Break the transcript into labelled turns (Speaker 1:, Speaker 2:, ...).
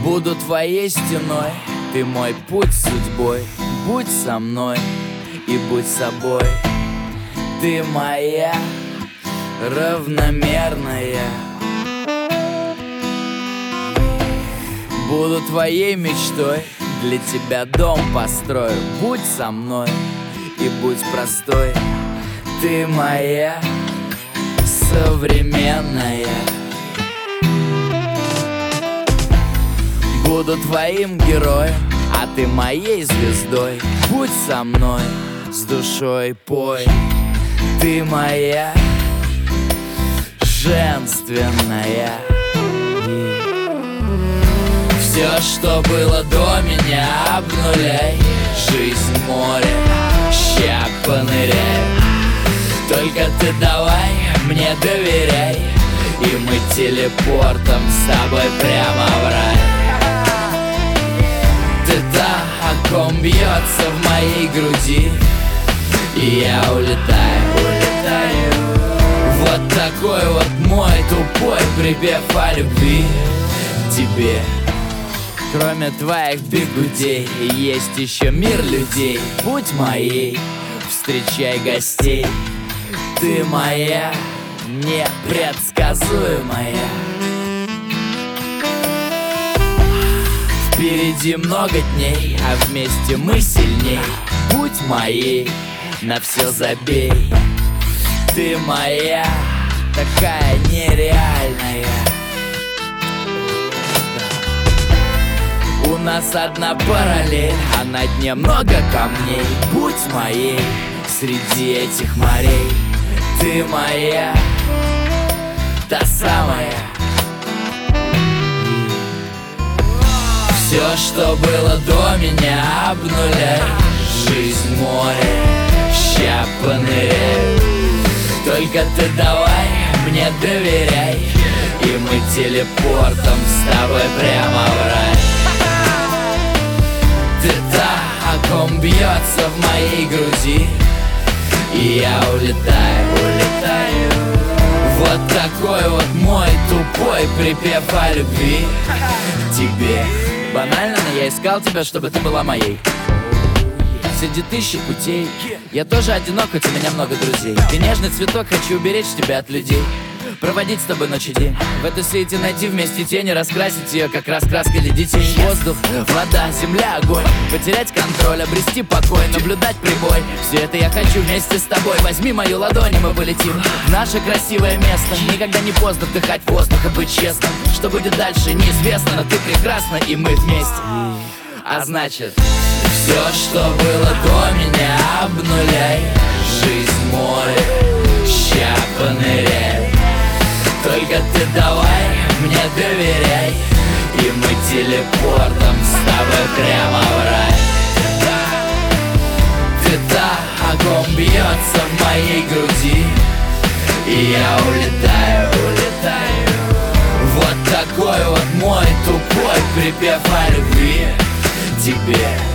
Speaker 1: Буду твоей стеной, ты мой путь судьбой. Будь со мной и будь собой. Ты моя равномерная. Буду твоей мечтой, для тебя дом построю. Будь со мной и будь простой. Ты моя современная. Буду твоим героем, а ты моей звездой. Будь со мной, с душой пой. Ты моя женственная. Все, что было до меня, обнуляй. Жизнь море, ща поныряй. Только ты давай мне доверяй, и мы телепортом с тобой прямо в рай. Ты та, о ком бьется в моей груди, и я улетаю, улетаю. Вот такой вот мой тупой припев о любви к тебе. Кроме твоих бигудей есть еще мир людей. Будь моей, встречай гостей. Ты моя непредсказуемая. Впереди много дней, а вместе мы сильней. Будь моей, на все забей. Ты моя, такая нереальная. У нас одна параллель, а на дне много камней. Будь моей среди этих морей. Ты моя, та самая. Все, что было до меня, обнуляй. Жизнь море, ща поныряй. Только ты давай мне доверяй, и мы телепортом с тобой прямо в рай. Ты та, о ком бьется в моей груди, и я улетаю, улетаю. Вот такой вот мой тупой припев о любви к тебе. Банально, но я искал тебя, чтобы ты была моей. Среди тысячи путей я тоже одинок, хоть у меня много друзей. Ты нежный цветок, хочу уберечь тебя от людей. Проводить с тобой ночь и день. В этой свете найти вместе тени, раскрасить ее, как раскраска для детей. Воздух, вода, земля, огонь. Потерять контроль, обрести покой, наблюдать прибой. Все это я хочу вместе с тобой. Возьми мою ладонь, и мы полетим в наше красивое место. Никогда не поздно вдыхать воздух и быть честным. Что будет дальше, неизвестно, но ты прекрасна, и мы вместе. А значит, все, что было до меня, обнуляй. Жизнь море, ща поныряй. Только ты давай мне доверяй, и мы телепортом с тобой прямо в рай. Ты та, о ком бьется в моей груди, и я улетаю, улетаю. Вот такой вот мой тупой припев о любви к тебе.